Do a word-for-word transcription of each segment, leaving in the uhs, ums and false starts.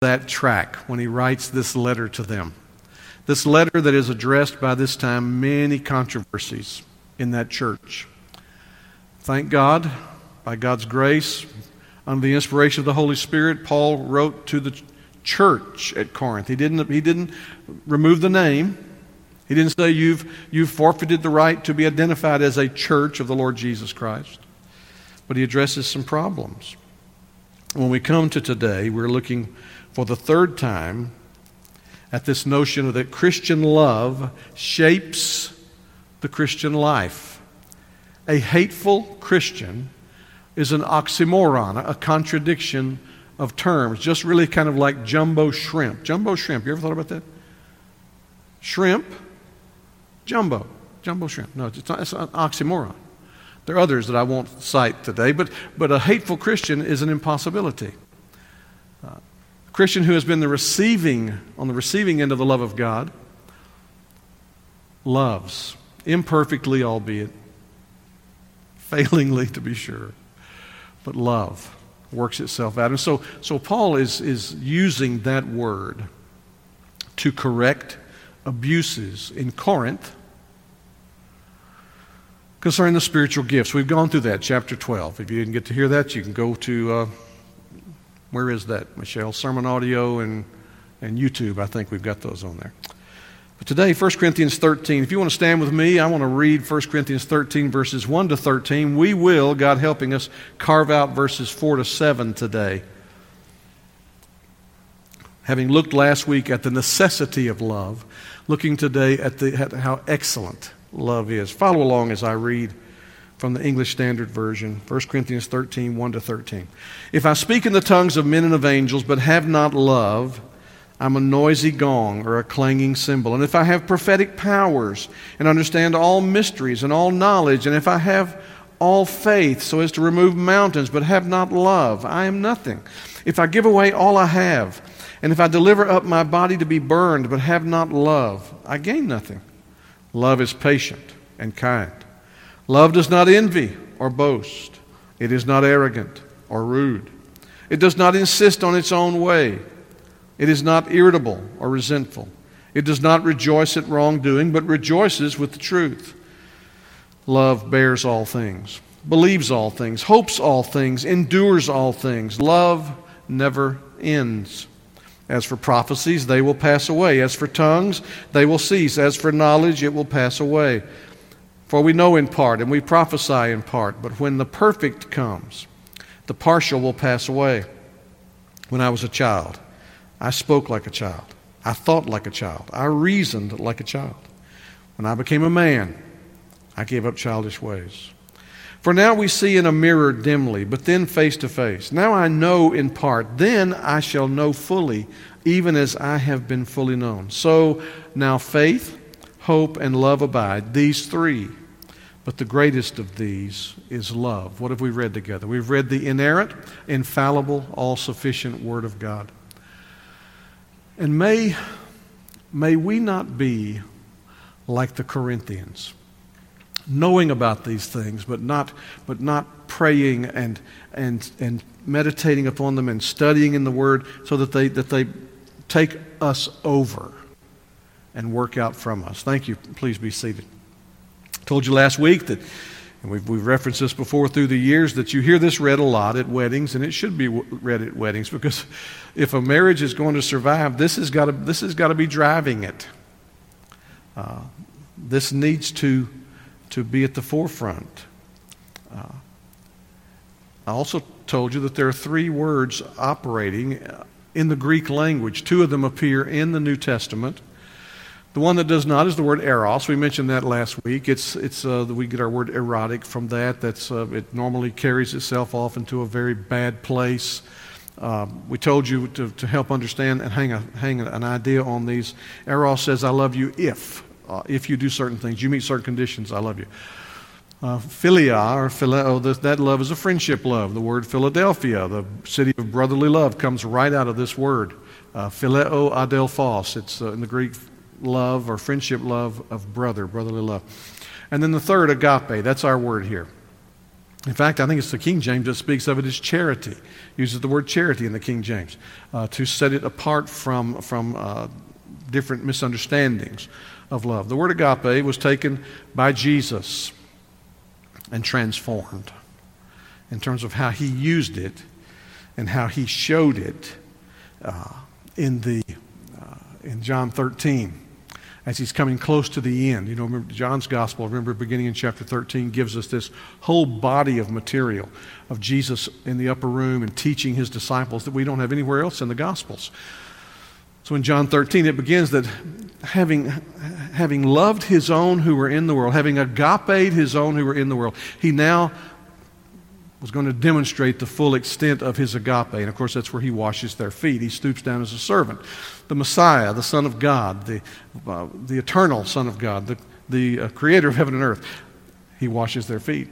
that track when he writes this letter to them. This letter that is addressed by this time many controversies in that church. Thank God, by God's grace, under the inspiration of the Holy Spirit, Paul wrote to the church at Corinth. He didn't, he didn't remove the name. He didn't say you've, you've forfeited the right to be identified as a church of the Lord Jesus Christ. But he addresses some problems. When we come to today, we're looking for the third time at this notion that Christian love shapes the Christian life. A hateful Christian is an oxymoron, a contradiction of terms, just really kind of like jumbo shrimp. Jumbo shrimp, you ever thought about that? Shrimp, jumbo, jumbo shrimp. No, it's, not, it's an oxymoron. There are others that I won't cite today, but, but a hateful Christian is an impossibility. Uh, a Christian who has been the receiving, on the receiving end of the love of God, loves, imperfectly albeit, failingly to be sure, but love works itself out. And so, so Paul is, is using that word to correct abuses in Corinth concerning the spiritual gifts. We've gone through that, chapter twelve. If you didn't get to hear that, you can go to, uh, where is that, Michelle? Sermon audio and, and YouTube. I think we've got those on there. But today, First Corinthians thirteen. If you want to stand with me, I want to read First Corinthians thirteen, verses one to thirteen. We will, God helping us, carve out verses four to seven today. Having looked last week at the necessity of love, looking today at, the, at how excellent love is. Follow along as I read from the English Standard Version, First Corinthians thirteen, one to thirteen. If I speak in the tongues of men and of angels, but have not love, I'm a noisy gong or a clanging cymbal. And if I have prophetic powers and understand all mysteries and all knowledge, and if I have all faith so as to remove mountains, but have not love, I am nothing. If I give away all I have, and if I deliver up my body to be burned, but have not love, I gain nothing. Love is patient and kind. Love does not envy or boast. It is not arrogant or rude. It does not insist on its own way. It is not irritable or resentful. It does not rejoice at wrongdoing, but rejoices with the truth. Love bears all things, believes all things, hopes all things, endures all things. Love never ends. As for prophecies, they will pass away. As for tongues, they will cease. As for knowledge, it will pass away. For we know in part, and we prophesy in part. But when the perfect comes, the partial will pass away. When I was a child, I spoke like a child. I thought like a child. I reasoned like a child. When I became a man, I gave up childish ways. For now we see in a mirror dimly, but then face to face. Now I know in part, then I shall know fully, even as I have been fully known. So now faith, hope, and love abide, these three. But the greatest of these is love. What have we read together? We've read the inerrant, infallible, all-sufficient Word of God. And may, may we not be like the Corinthians, knowing about these things, but not, but not praying and, and, and meditating upon them and studying in the Word so that they, that they take us over and work out from us. Thank you. Please be seated. I told you last week that, and we've, we've referenced this before through the years, that you hear this read a lot at weddings, and it should be read at weddings, because if a marriage is going to survive, this has got to, this has got to be driving it. Uh, this needs to to be at the forefront. Uh, I also told you that there are three words operating in the Greek language. Two of them appear in the New Testament. The one that does not is the word eros. We mentioned that last week. It's it's uh, we get our word erotic from that. That's uh, it normally carries itself off into a very bad place. Uh, we told you to, to help understand and hang a, hang an idea on these. Eros says, "I love you if." Uh, if you do certain things, you meet certain conditions, I love you. Uh, philia, or phileo, that, that love is a friendship love. The word Philadelphia, the city of brotherly love, comes right out of this word. Uh, phileo adelphos, it's uh, in the Greek love or friendship love of brother, brotherly love. And then the third, agape, that's our word here. In fact, I think it's the King James that speaks of it as charity. Uses the word charity in the King James uh, to set it apart from, from uh, different misunderstandings of love. The word agape was taken by Jesus and transformed in terms of how he used it and how he showed it uh, in the uh, in John thirteen. As he's coming close to the end. You know, remember John's gospel, remember beginning in chapter thirteen, gives us this whole body of material of Jesus in the upper room and teaching his disciples that we don't have anywhere else in the gospels. So in John thirteen, it begins that having, having loved his own who were in the world, having agape'd his own who were in the world, he now was going to demonstrate the full extent of his agape. And of course, that's where he washes their feet. He stoops down as a servant. The Messiah, the Son of God, the, uh, the eternal Son of God, the, the uh, creator of heaven and earth, he washes their feet,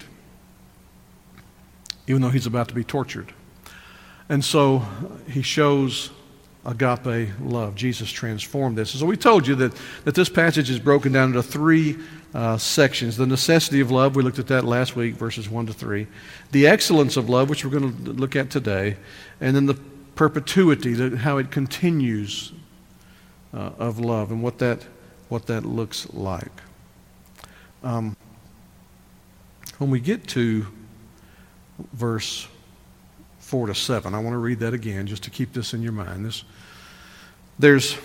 even though he's about to be tortured. And so he shows agape love. Jesus transformed this. So we told you that, that this passage is broken down into three uh, sections. The necessity of love, we looked at that last week, verses one to three. The excellence of love, which we're going to look at today. And then the perpetuity, the, how it continues uh, of love and what that, what that looks like. Um, when we get to verse four to seven, I want to read that again just to keep this in your mind. This, there's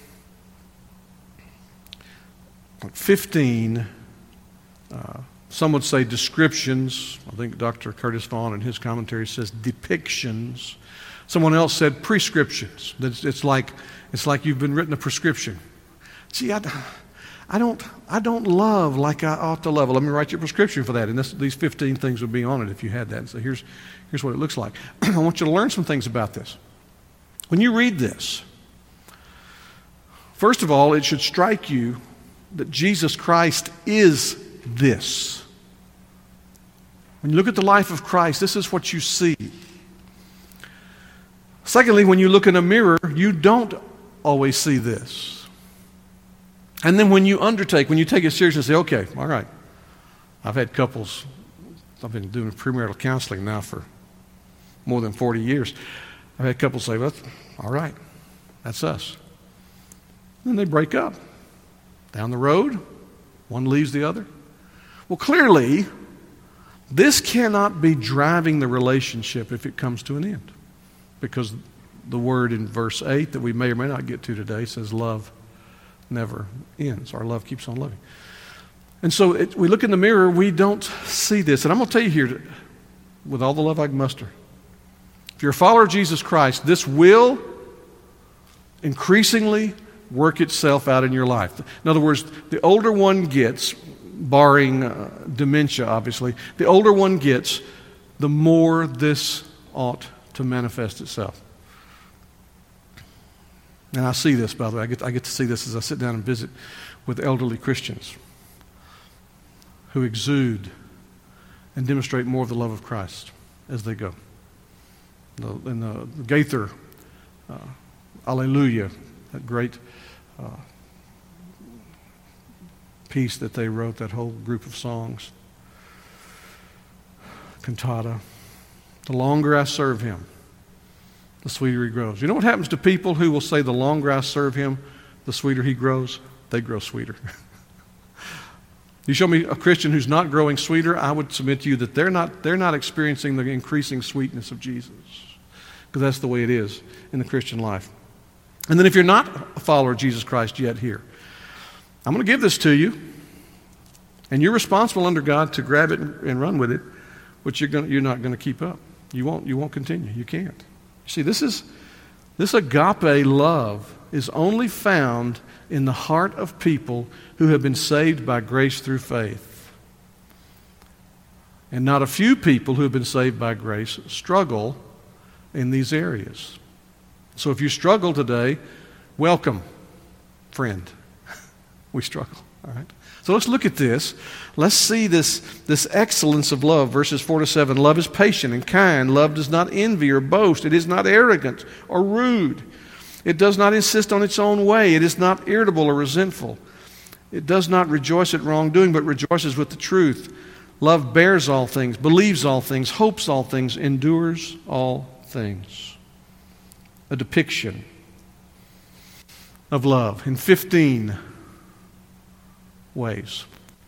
fifteen, uh, some would say descriptions. I think Doctor Curtis Vaughan in his commentary says depictions. Someone else said prescriptions. It's, it's like it's like you've been written a prescription. See, I, I don't I don't love like I ought to love. Let me write you a prescription for that. And this, these fifteen things would be on it if you had that. So here's here's what it looks like. I want you to learn some things about this. When you read this, first of all, it should strike you that Jesus Christ is this. When you look at the life of Christ, this is what you see. Secondly, when you look in a mirror, you don't always see this. And then when you undertake, when you take it seriously and say, okay, all right, I've had couples, I've been doing premarital counseling now for more than forty years. I've had couples say, well, all right, that's us. And they break up. Down the road, one leaves the other. Well, clearly, this cannot be driving the relationship if it comes to an end. Because the word in verse eight that we may or may not get to today says love never ends. Our love keeps on loving. And so it, we look in the mirror, we don't see this. And I'm going to tell you here, with all the love I can muster, if you're a follower of Jesus Christ, this will increasingly work itself out in your life. In other words, the older one gets, barring uh, dementia obviously, the older one gets, the more this ought to manifest itself. And I see this, by the way. I get, I get to see this as I sit down and visit with elderly Christians who exude and demonstrate more of the love of Christ as they go. The, in the, the Gaither, uh, Alleluia, that great uh, piece that they wrote, that whole group of songs, cantata. The longer I serve him, the sweeter he grows. You know what happens to people who will say, the longer I serve him, the sweeter he grows? They grow sweeter. You show me a Christian who's not growing sweeter, I would submit to you that they're not, they're not experiencing the increasing sweetness of Jesus. Because that's the way it is in the Christian life. And then if you're not a follower of Jesus Christ yet here, I'm going to give this to you, and you're responsible under God to grab it and run with it, which you're going, you're not going to keep up. You won't, you won't continue. You can't. You see, this is this agape love is only found in the heart of people who have been saved by grace through faith. And not a few people who have been saved by grace struggle in these areas. So if you struggle today, welcome, friend. We struggle, all right? So let's look at this. Let's see this, this excellence of love, verses four to seven. Love is patient and kind. Love does not envy or boast. It is not arrogant or rude. It does not insist on its own way. It is not irritable or resentful. It does not rejoice at wrongdoing, but rejoices with the truth. Love bears all things, believes all things, hopes all things, endures all things. A depiction of love in fifteen ways.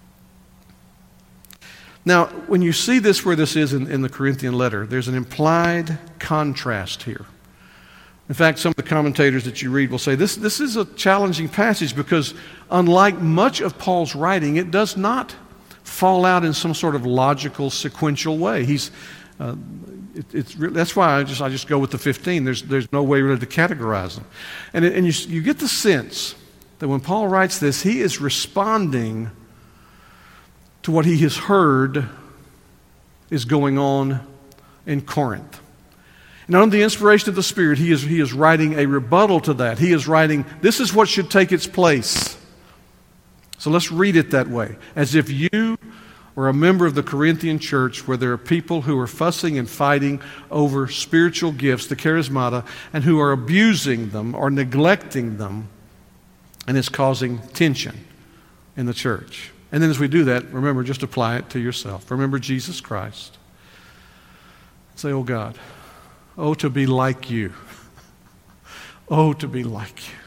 Now, when you see this where this is in, in the Corinthian letter, there's an implied contrast here. In fact, some of the commentators that you read will say this, this is a challenging passage because unlike much of Paul's writing, it does not fall out in some sort of logical, sequential way. He's, uh, it, it's really, that's why I just I just go with the fifteen. There's there's no way really to categorize them, and it, and you you get the sense that when Paul writes this, he is responding to what he has heard is going on in Corinth. And under the inspiration of the Spirit, he is, he is writing a rebuttal to that. He is writing, this is what should take its place. So let's read it that way. As if you were a member of the Corinthian church where there are people who are fussing and fighting over spiritual gifts, the charismata, and who are abusing them or neglecting them, and it's causing tension in the church. And then as we do that, remember, just apply it to yourself. Remember Jesus Christ. Say, oh God, oh to be like you. Oh to be like you.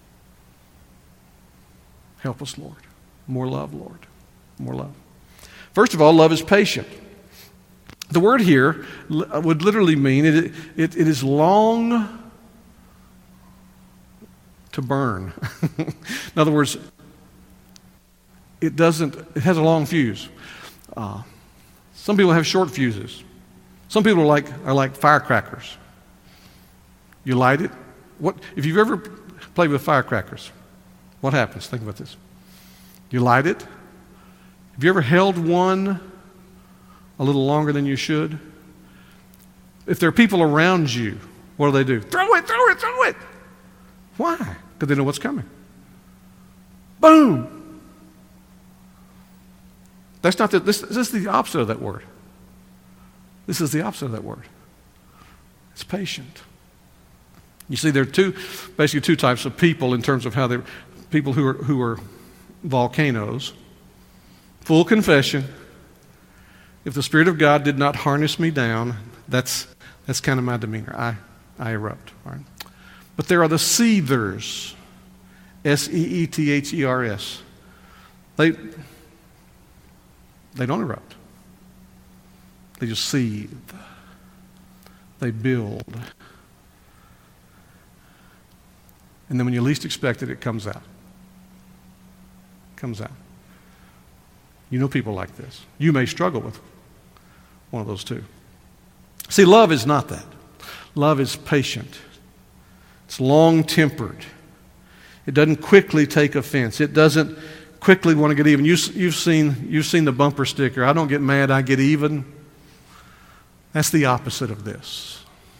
Help us, Lord. More love, Lord. More love. First of all, love is patient. The word here would literally mean it, it, it is long to burn. In other words, it doesn't, it has a long fuse. Uh, some people have short fuses. Some people are like, are like firecrackers. You light it. What, if you've ever played with firecrackers, what happens? Think about this. You light it. Have you ever held one a little longer than you should? If there are people around you, what do they do? Throw it, throw it, throw it. Why? Because they know what's coming. Boom. That's not the, this, this is the opposite of that word. This is the opposite of that word. It's patient. You see, there are two, basically two types of people in terms of how they're, people who are, who are volcanoes. Full confession. If the Spirit of God did not harness me down, that's, that's kind of my demeanor. I, I erupt. All right? But there are the seethers. S E E T H E R S. They... They don't erupt. They just seethe. They build. And then when you least expect it, it comes out. It comes out. You know people like this. You may struggle with one of those two. See, love is not that. Love is patient. It's long-tempered. It doesn't quickly take offense. It doesn't quickly want to get even. You, you've seen, you've seen the bumper sticker, I don't get mad, I get even. That's the opposite of this.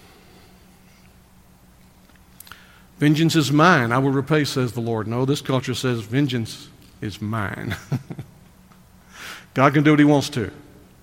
Vengeance is mine, I will repay, says the Lord. No, this culture says vengeance is mine. God can do what he wants to.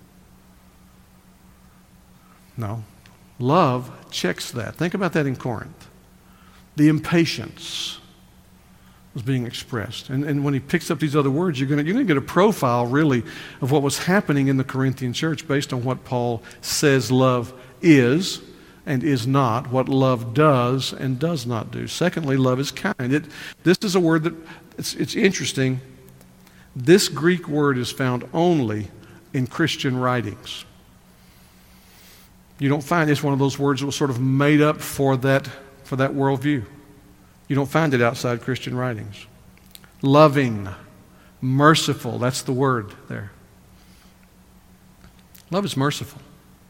No. Love checks that. Think about that in Corinth. The impatience was being expressed. And, and when he picks up these other words, you're going you're to get a profile, really, of what was happening in the Corinthian church based on what Paul says love is and is not, what love does and does not do. Secondly, love is kind. It, this is a word that, it's, it's interesting. This Greek word is found only in Christian writings. You don't find it's one of those words that was sort of made up for that, for that worldview. You don't find it outside Christian writings. Loving, merciful, that's the word there. Love is merciful.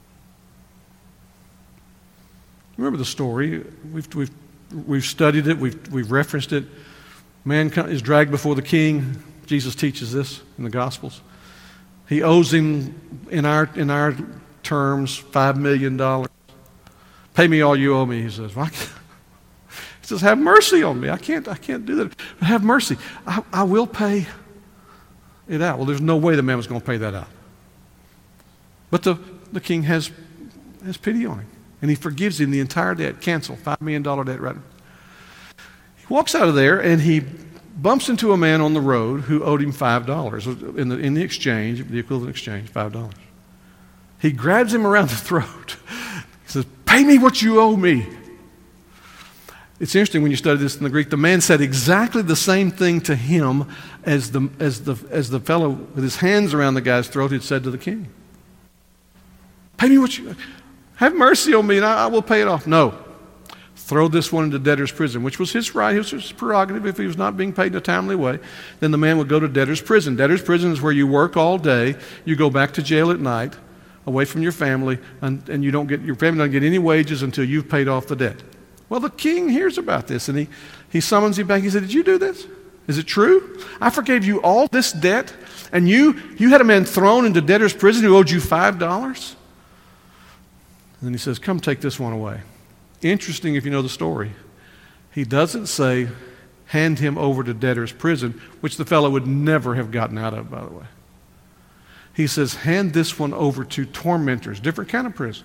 Remember the story. We've, we've, we've studied it. We've, we've referenced it. Man is dragged before the king. Jesus teaches this in the Gospels. He owes him, in our, in our terms, five million dollars. Pay me all you owe me, he says. Well, I can't. He says, have mercy on me. I can't, I can't do that. But have mercy. I, I will pay it out. Well, there's no way the man was going to pay that out. But the, the king has, has pity on him. And he forgives him the entire debt. Cancel. five million dollars debt right now. He walks out of there and he bumps into a man on the road who owed him five dollars. In the, in the exchange, the equivalent exchange, five dollars. He grabs him around the throat. He says, "Pay me what you owe me." It's interesting when you study this in the Greek. The man said exactly the same thing to him as the, as the, as the fellow with his hands around the guy's throat had said to the king. "Pay me what you... Have mercy on me and I, I will pay it off." No. Throw this one into debtor's prison, which was his right, it was his prerogative. If he was not being paid in a timely way, then the man would go to debtor's prison. Debtor's prison is where you work all day, you go back to jail at night, away from your family, and, and you don't get your family doesn't get any wages until you've paid off the debt. Well, the king hears about this, and he, he summons him back. He said, "Did you do this? Is it true? I forgave you all this debt, and you, you had a man thrown into debtor's prison who owed you five dollars? And then he says, "Come take this one away." Interesting if you know the story. He doesn't say, hand him over to debtor's prison, which the fellow would never have gotten out of, by the way. He says, hand this one over to tormentors, different kind of prison.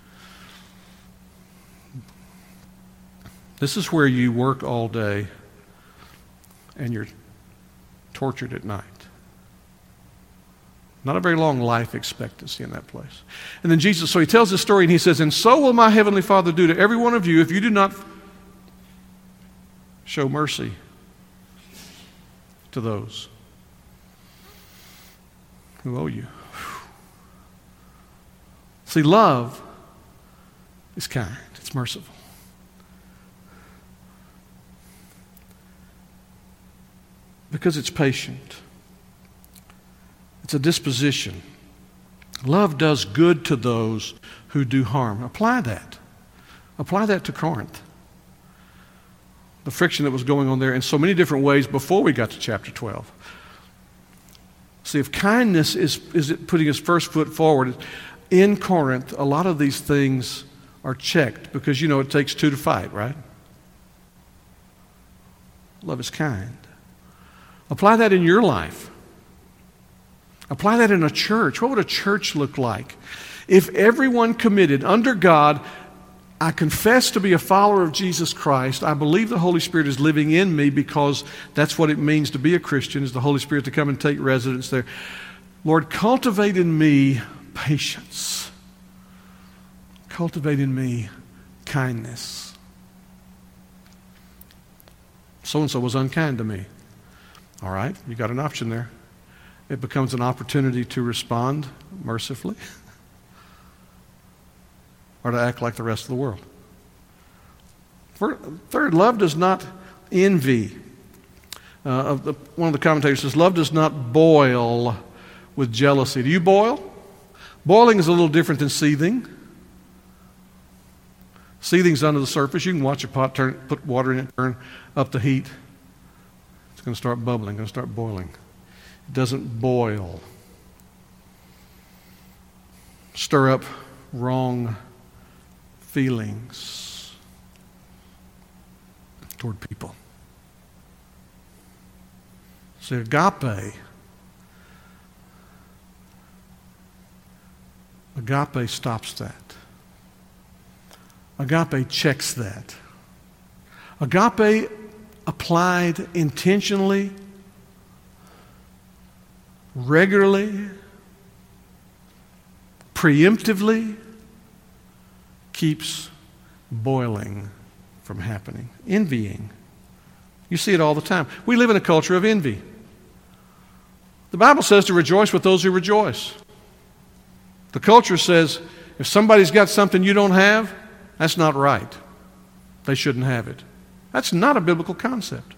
This is where you work all day and you're tortured at night. Not a very long life expectancy in that place. And then Jesus, so he tells this story and he says, "And so will my heavenly Father do to every one of you if you do not show mercy to those who owe you." See, love is kind. It's merciful. Because it's patient. It's a disposition. Love does good to those who do harm. Apply that. Apply that to Corinth. The friction that was going on there in so many different ways before we got to chapter twelve. See, if kindness is, is it putting his first foot forward, in Corinth, a lot of these things are checked because, you know, it takes two to fight, right? Love is kind. Apply that in your life. Apply that in a church. What would a church look like? If everyone committed under God, I confess to be a follower of Jesus Christ. I believe the Holy Spirit is living in me because that's what it means to be a Christian, is the Holy Spirit to come and take residence there. Lord, cultivate in me patience. Cultivate in me kindness. So-and-so was unkind to me. All right, you got an option there. It becomes an opportunity to respond mercifully or to act like the rest of the world. Third, love does not envy. Uh, of the, one of the commentators says, love does not boil with jealousy. Do you boil? Boiling is a little different than seething. Seething's under the surface. You can watch a pot, turn, put water in it, turn up the heat. It's going to start bubbling, going to start boiling. It doesn't boil. Stir up wrong feelings toward people. See, agape, agape stops that. Agape checks that. Agape applied intentionally, regularly, preemptively, keeps boiling from happening. Envying. You see it all the time. We live in a culture of envy. The Bible says to rejoice with those who rejoice. The culture says if somebody's got something you don't have, that's not right. They shouldn't have it. That's not a biblical concept.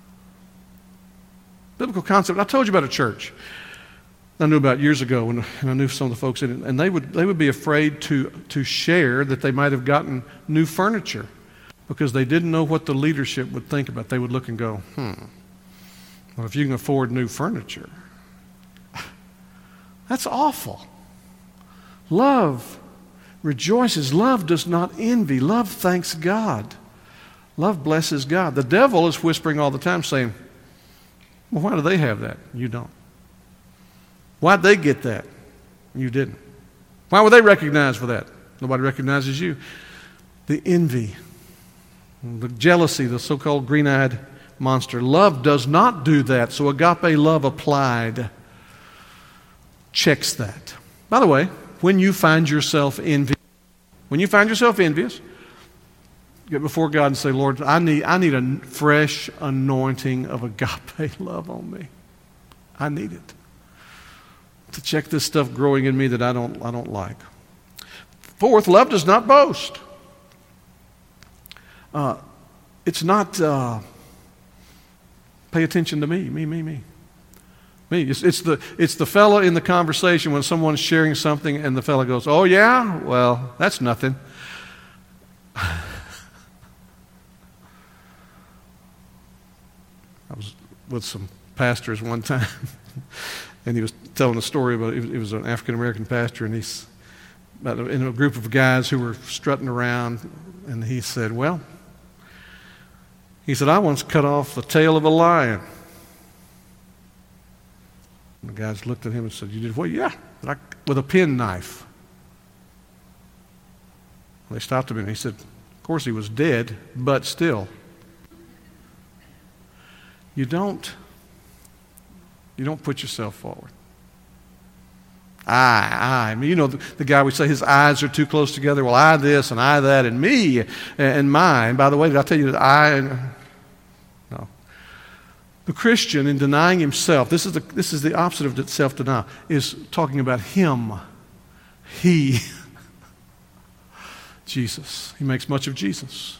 Biblical concept. I told you about a church I knew about years ago, when, and I knew some of the folks in it, and they would they would be afraid to to share that they might have gotten new furniture because they didn't know what the leadership would think about it. They would look and go, hmm, well, if you can afford new furniture, that's awful. Love rejoices. Love does not envy. Love thanks God. Love blesses God. The devil is whispering all the time saying, well, why do they have that? You don't. Why'd they get that? You didn't. Why were they recognized for that? Nobody recognizes you. The envy, the jealousy, the so-called green-eyed monster. Love does not do that. So agape love applied checks that. By the way, when you find yourself envious, when you find yourself envious, get before God and say, Lord, I need, I need a fresh anointing of agape love on me. I need it to check this stuff growing in me that I don't, I don't like. Fourth, love does not boast. Uh, it's not uh, pay attention to me, me, me, me. Me. It's, it's the it's the fellow in the conversation when someone's sharing something and the fellow goes, oh yeah? Well, that's nothing. I was with some pastors one time, and he was telling a story about, he was an African-American pastor, and he's about in a group of guys who were strutting around, and he said, well, he said, I once cut off the tail of a lion. And the guys looked at him and said, you did what? Yeah, like with a penknife. Well, they stopped him and he said, of course he was dead, but still. You don't, you don't put yourself forward. I, I. I mean, you know, the, the guy we say his eyes are too close together. Well, I this and I that and me and, and mine. By the way, did I tell you that I and... No. The Christian, in denying himself, this is the, this is the opposite of self-denial, is talking about him. He. Jesus. He makes much of Jesus.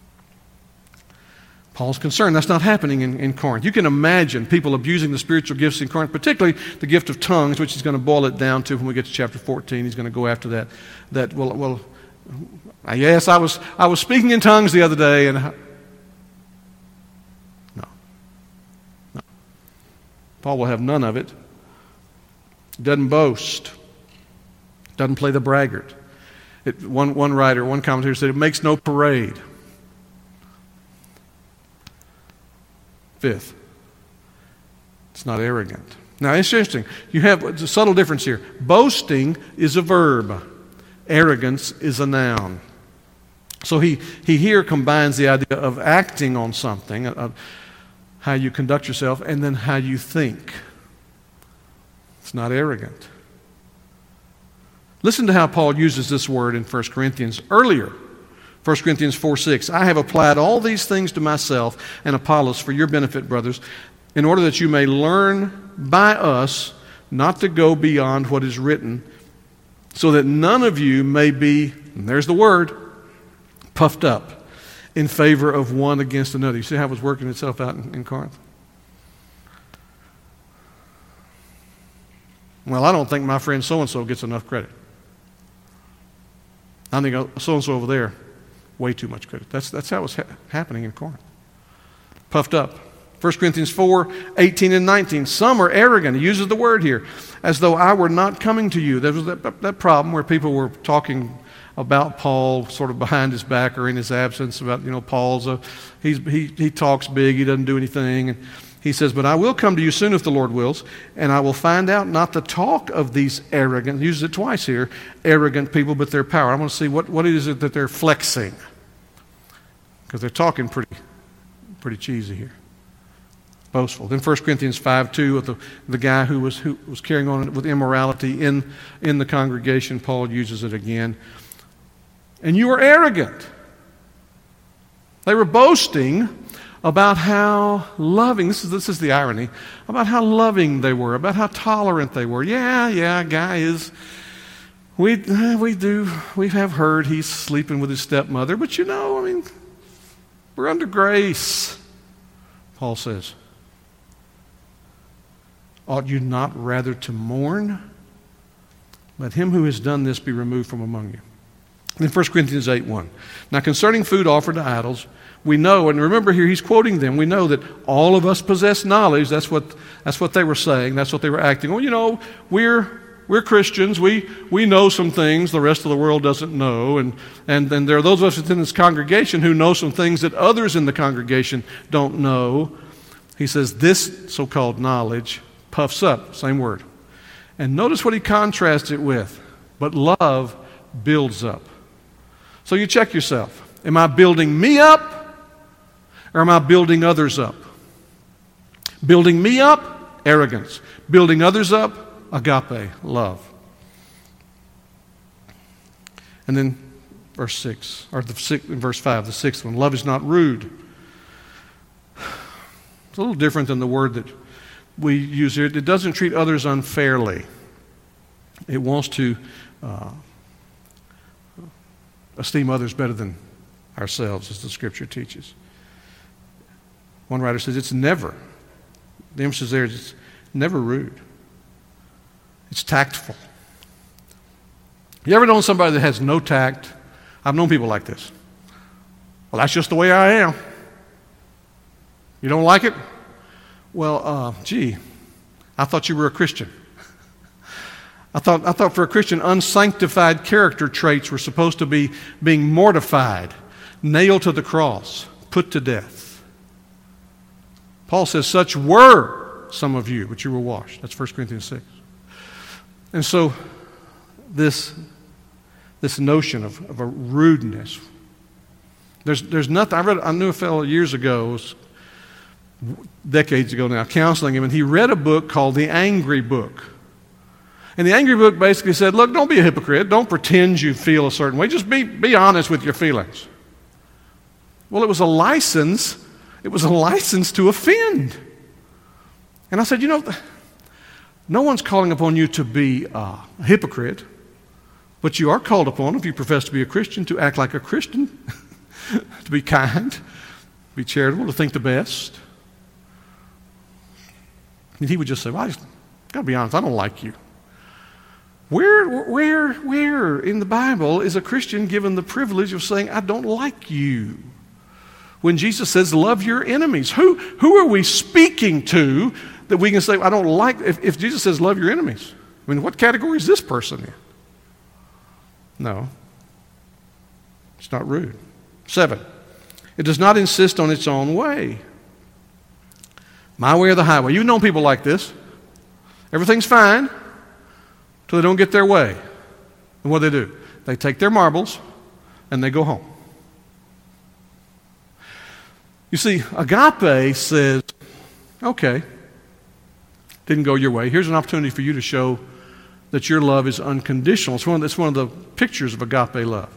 Paul's concerned that's not happening in, in Corinth. You can imagine people abusing the spiritual gifts in Corinth, particularly the gift of tongues, which he's going to boil it down to when we get to chapter fourteen. He's going to go after that. That well, well, yes, I was I was speaking in tongues the other day, and no, no. Paul will have none of it. Doesn't boast. Doesn't play the braggart. It, one one writer, one commentator said, it makes no parade. Fifth, it's not arrogant. Now, it's interesting. You have a subtle difference here. Boasting is a verb. Arrogance is a noun. So he, he here combines the idea of acting on something, of how you conduct yourself, and then how you think. It's not arrogant. Listen to how Paul uses this word in First Corinthians earlier. First Corinthians four six, I have applied all these things to myself and Apollos for your benefit, brothers, in order that you may learn by us not to go beyond what is written, so that none of you may be, and there's the word, puffed up in favor of one against another. You see how it was working itself out in, in Corinth? Well, I don't think my friend so-and-so gets enough credit. I think so-and-so over there, way too much credit. That's, that's how it was ha- happening in Corinth. Puffed up. First Corinthians four, eighteen and nineteen. Some are arrogant. He uses the word here. As though I were not coming to you. There was that, that problem where people were talking about Paul sort of behind his back or in his absence about, you know, Paul's a, he's, he, he talks big, he doesn't do anything. And he says, but I will come to you soon if the Lord wills, and I will find out not the talk of these arrogant, he uses it twice here, arrogant people, but their power. I want to see what, what is it that they're flexing. Because they're talking pretty, pretty cheesy here. Boastful. Then First Corinthians five two, with the, the guy who was who was carrying on with immorality in, in the congregation, Paul uses it again. And you were arrogant. They were boasting about how loving, this is this is the irony, about how loving they were, about how tolerant they were. Yeah, yeah, guy is, we we do, we have heard he's sleeping with his stepmother, but you know, I mean, we're under grace, Paul says. Ought you not rather to mourn? Let him who has done this be removed from among you. Then First Corinthians eight one. Now concerning food offered to idols, we know, and remember here he's quoting them, we know that all of us possess knowledge. That's what that's what they were saying. That's what they were acting. Well, you know, we're we're Christians. We we know some things the rest of the world doesn't know. And, and, and there are those of us within this congregation who know some things that others in the congregation don't know. He says this so-called knowledge puffs up, same word. And notice what he contrasts it with. But love builds up. So you check yourself. Am I building me up or am I building others up? Building me up, arrogance. Building others up, agape, love. And then verse six, or the six, verse five, the sixth one, love is not rude. It's a little different than the word that we use here. It doesn't treat others unfairly. It wants to uh, esteem others better than ourselves, as the Scripture teaches. One writer says it's never, the emphasis there is it's never rude. It's tactful. You ever known somebody that has no tact? I've known people like this. Well, that's just the way I am. You don't like it? Well, uh, gee, I thought you were a Christian. I thought, I thought for a Christian, unsanctified character traits were supposed to be being mortified, nailed to the cross, put to death. Paul says, such were some of you, but you were washed. That's First Corinthians six. And so this, this notion of, of a rudeness, there's, there's nothing. I, read, I knew a fellow years ago, it was decades ago now, counseling him, and he read a book called The Angry Book. And the Angry Book basically said, look, don't be a hypocrite. Don't pretend you feel a certain way. Just be, be honest with your feelings. Well, it was a license. It was a license to offend. And I said, you know, no one's calling upon you to be uh, a hypocrite, but you are called upon, if you profess to be a Christian, to act like a Christian, to be kind, be charitable, to think the best. And he would just say, well, I just got to be honest, I don't like you. Where, where, where in the Bible is a Christian given the privilege of saying, I don't like you? When Jesus says, love your enemies, who, who are we speaking to that we can say, I don't like, if, if Jesus says, love your enemies, I mean, what category is this person in? No. It's not rude. Seven, it does not insist on its own way. My way or the highway. You've known people like this. Everything's fine till they don't get their way. And what do they do? They take their marbles and they go home. You see, agape says, okay, didn't go your way. Here's an opportunity for you to show that your love is unconditional. It's one, it's one of the pictures of agape love.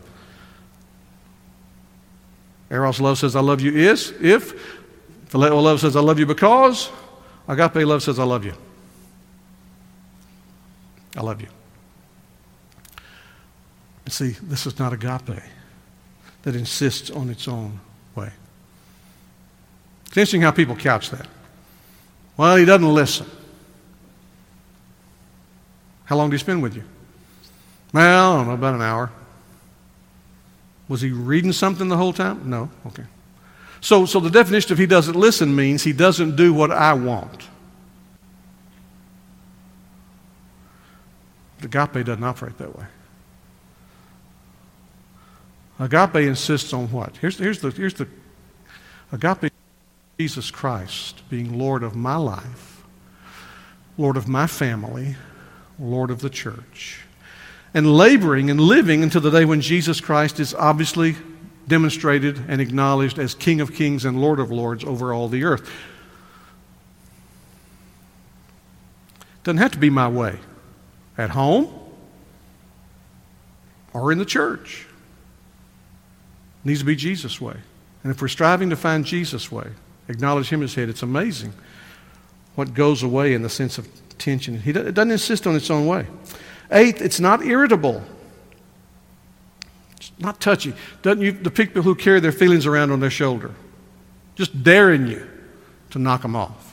Eros love says, I love you is, if. Phileo love says, I love you because. Agape love says, I love you. I love you. And see, this is not agape that insists on its own way. It's interesting how people couch that. Well, he doesn't listen. How long do you spend with you? Well, I don't know, about an hour. Was he reading something the whole time? No? Okay. So, so the definition of he doesn't listen means he doesn't do what I want. Agape doesn't operate that way. Agape insists on what? Here's, here's the, here's the agape. Jesus Christ being Lord of my life, Lord of my family, Lord of the church, and laboring and living until the day when Jesus Christ is obviously demonstrated and acknowledged as King of kings and Lord of lords over all the earth. Doesn't have to be my way. At home or in the church. It needs to be Jesus' way. And if we're striving to find Jesus' way, acknowledge him as head, it's amazing what goes away in the sense of tension. He it doesn't insist on its own way. Eighth, it's not irritable. It's not touchy. Doesn't you, the people who carry their feelings around on their shoulder, just daring you to knock them off.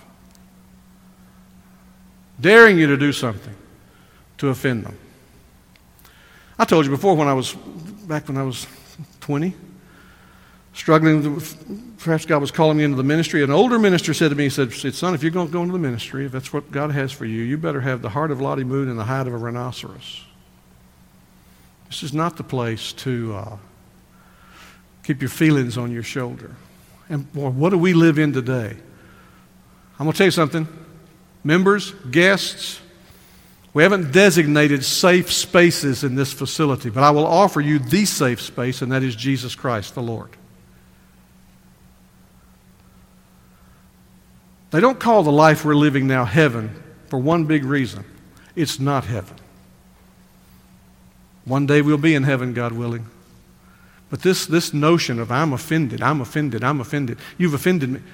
Daring you to do something to offend them. I told you before when I was, back when I was twenty, struggling with, perhaps God was calling me into the ministry. An older minister said to me, he said, son, if you're going to go into the ministry, if that's what God has for you, you better have the heart of Lottie Moon and the height of a rhinoceros. This is not the place to uh, keep your feelings on your shoulder. And boy, what do we live in today? I'm going to tell you something. Members, guests, we haven't designated safe spaces in this facility, but I will offer you the safe space, and that is Jesus Christ the Lord. They don't call the life we're living now heaven for one big reason. It's not heaven. One day we'll be in heaven, God willing. But this, this notion of I'm offended, I'm offended, I'm offended, you've offended me.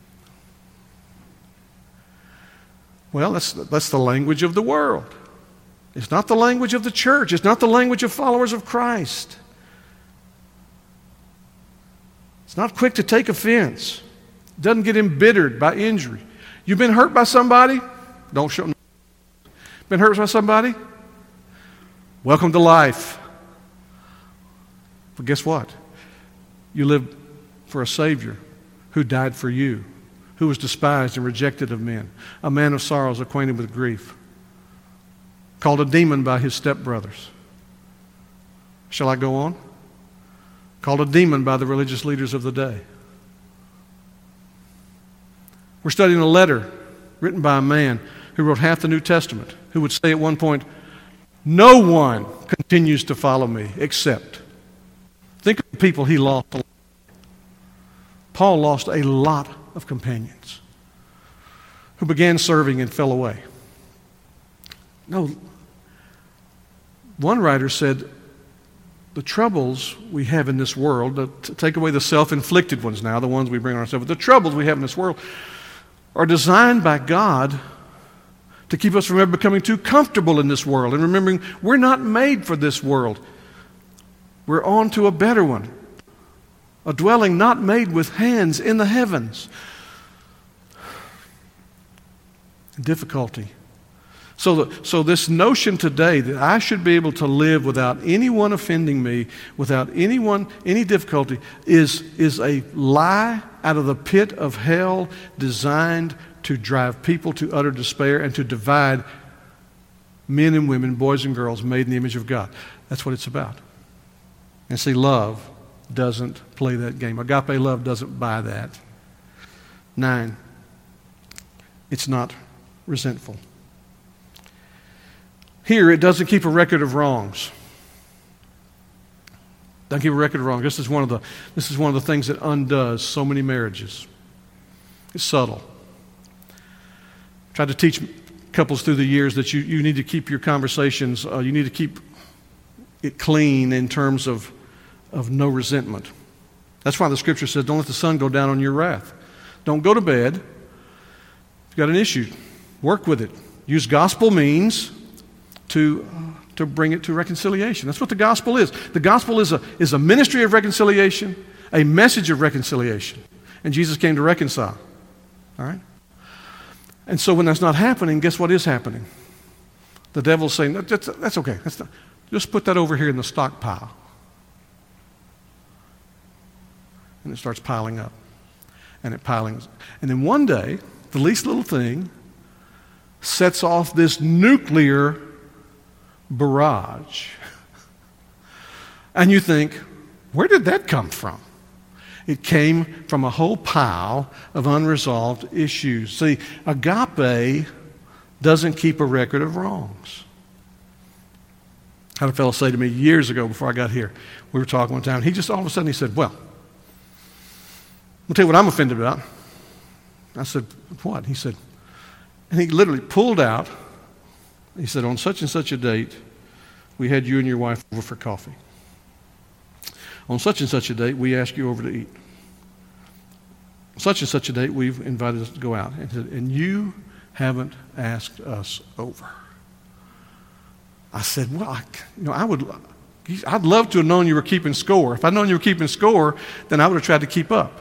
Well, that's, that's the language of the world. It's not the language of the church. It's not the language of followers of Christ. It's not quick to take offense. It doesn't get embittered by injury. You've been hurt by somebody? Don't show them. Been hurt by somebody? Welcome to life. But guess what? You live for a Savior who died for you, who was despised and rejected of men, a man of sorrows, acquainted with grief, called a demon by his stepbrothers. Shall I go on? Called a demon by the religious leaders of the day. We're studying a letter written by a man who wrote half the New Testament, who would say at one point, no one continues to follow me except. Think of the people he lost. Paul lost a lot of companions who began serving and fell away. No, one writer said, the troubles we have in this world, to take away the self-inflicted ones now, the ones we bring on ourselves, but the troubles we have in this world are designed by God to keep us from ever becoming too comfortable in this world and remembering we're not made for this world. We're on to a better one, a dwelling not made with hands in the heavens. Difficulty. So, the, so this notion today that I should be able to live without anyone offending me, without anyone, any difficulty, is, is a lie out of the pit of hell designed to drive people to utter despair and to divide men and women, boys and girls made in the image of God. That's what it's about. And see, love doesn't play that game. Agape love doesn't buy that. Nine, it's not resentful. Here, it doesn't keep a record of wrongs. Doesn't keep a record of wrongs. This is one of the, this is one of the things that undoes so many marriages. It's subtle. Tried to teach couples through the years that you, you need to keep your conversations, uh, you need to keep it clean in terms of, of no resentment. That's why the scripture says, don't let the sun go down on your wrath. Don't go to bed. If you've got an issue, work with it. Use gospel means to, uh, to bring it to reconciliation. That's what the gospel is. The gospel is a, is a ministry of reconciliation, a message of reconciliation. And Jesus came to reconcile. All right? And so when that's not happening, guess what is happening? The devil's saying, that's, that's okay. That's not, just put that over here in the stockpile. And it starts piling up. And it piling. And then one day, the least little thing sets off this nuclear barrage. And you think, where did that come from? It came from a whole pile of unresolved issues. See, agape doesn't keep a record of wrongs. I had a fellow say to me years ago before I got here, we were talking one time, he just all of a sudden he said, well, I'll tell you what I'm offended about. I said, what? He said, and he literally pulled out, he said, on such and such a date, we had you and your wife over for coffee. On such and such a date, we asked you over to eat. On such and such a date, we've invited us to go out. And, and you haven't asked us over. I said, well, I, you know, I would, I'd love to have known you were keeping score. If I'd known you were keeping score, then I would have tried to keep up.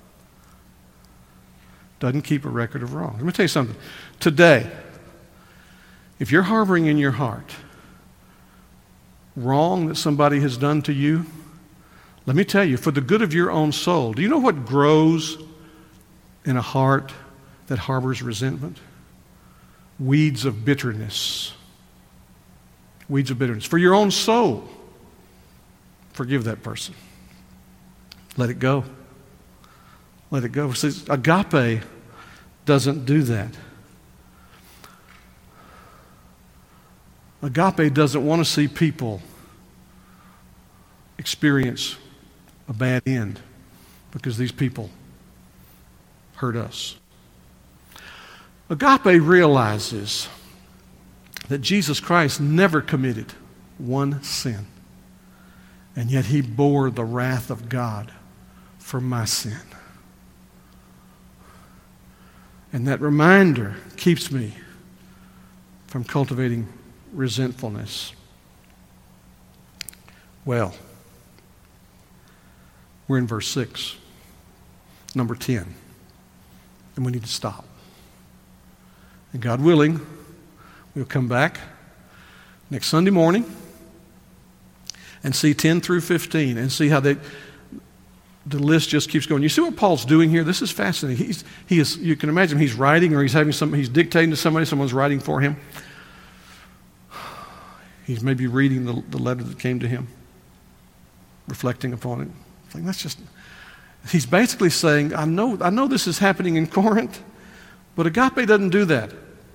Doesn't keep a record of wrong. Let me tell you something. Today, if you're harboring in your heart wrong that somebody has done to you, let me tell you, for the good of your own soul, do you know what grows in a heart that harbors resentment? Weeds of bitterness. Weeds of bitterness. For your own soul, forgive that person. Let it go. Let it go. See, agape doesn't do that. Agape doesn't want to see people experience a bad end because these people hurt us. Agape realizes that Jesus Christ never committed one sin, and yet he bore the wrath of God for my sin. And that reminder keeps me from cultivating resentfulness. Well, we're in verse six, number ten, and we need to stop. And God willing, we'll come back next Sunday morning and see ten through fifteen and see how they, the list just keeps going. You see what Paul's doing here? This is fascinating. He's, he is, you can imagine he's writing or he's having some, he's dictating to somebody, someone's writing for him. He's maybe reading the, the letter that came to him, reflecting upon it. It's like, that's just, he's basically saying, I know, I know this is happening in Corinth, but agape doesn't do that.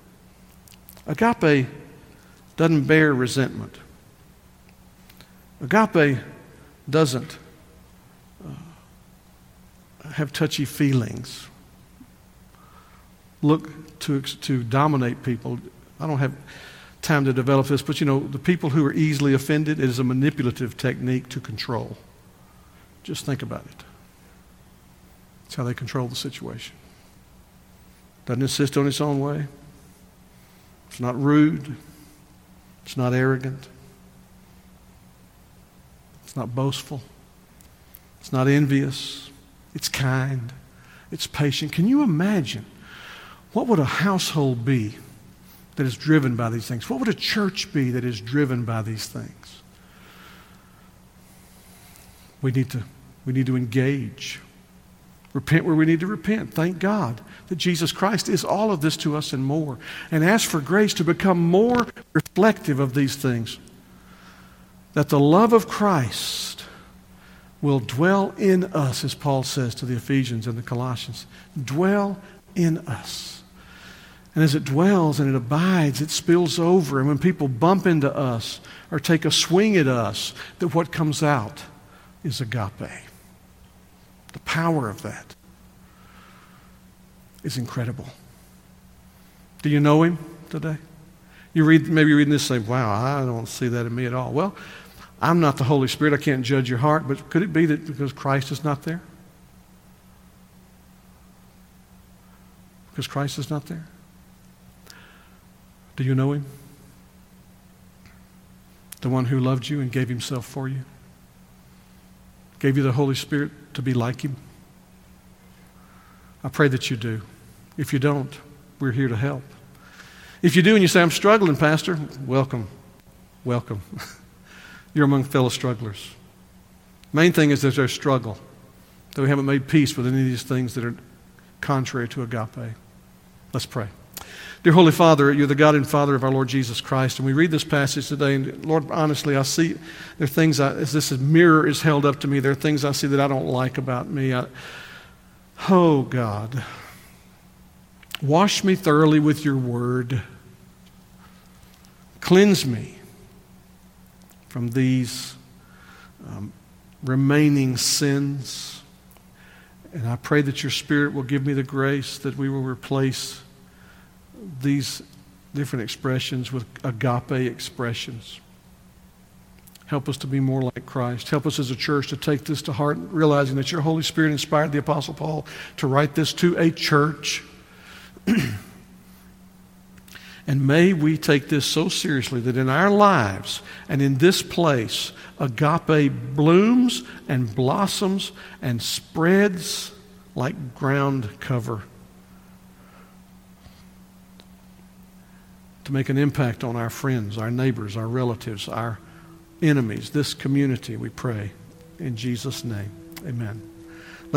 Agape doesn't bear resentment. Agape doesn't uh, have touchy feelings. Look to, to dominate people. I don't have time to develop this, but you know, the people who are easily offended, it is a manipulative technique to control. Just think about it. It's how they control the situation. Doesn't insist on its own way. It's not rude. It's not arrogant. It's not boastful. It's not envious. It's kind. It's patient. Can you imagine what would a household be that is driven by these things? What would a church be that is driven by these things? We need to, we need to engage. Repent where we need to repent. Thank God that Jesus Christ is all of this to us and more. And ask for grace to become more reflective of these things. That the love of Christ will dwell in us, as Paul says to the Ephesians and the Colossians. Dwell in us. And as it dwells and it abides, it spills over. And when people bump into us or take a swing at us, that what comes out is agape. The power of that is incredible. Do you know him today? You read, maybe you're reading this and say, wow, I don't see that in me at all. Well, I'm not the Holy Spirit. I can't judge your heart, but could it be that because Christ is not there? Because Christ is not there? Do you know him? The one who loved you and gave himself for you? Gave you the Holy Spirit to be like him? I pray that you do. If you don't, we're here to help. If you do and you say, I'm struggling, Pastor, welcome. Welcome. You're among fellow strugglers. Main thing is there's our struggle, that we haven't made peace with any of these things that are contrary to agape. Let's pray. Dear Holy Father, you're the God and Father of our Lord Jesus Christ, and we read this passage today, and Lord, honestly, I see there are things, I, as this mirror is held up to me, there are things I see that I don't like about me. I, oh, God, wash me thoroughly with your word. Cleanse me from these um, remaining sins, and I pray that your Spirit will give me the grace that we will replace these different expressions with agape expressions. Help us to be more like Christ. Help us as a church to take this to heart, realizing that your Holy Spirit inspired the Apostle Paul to write this to a church. And may we take this so seriously that in our lives and in this place, agape blooms and blossoms and spreads like ground cover, to make an impact on our friends, our neighbors, our relatives, our enemies, this community, we pray. In Jesus' name, amen.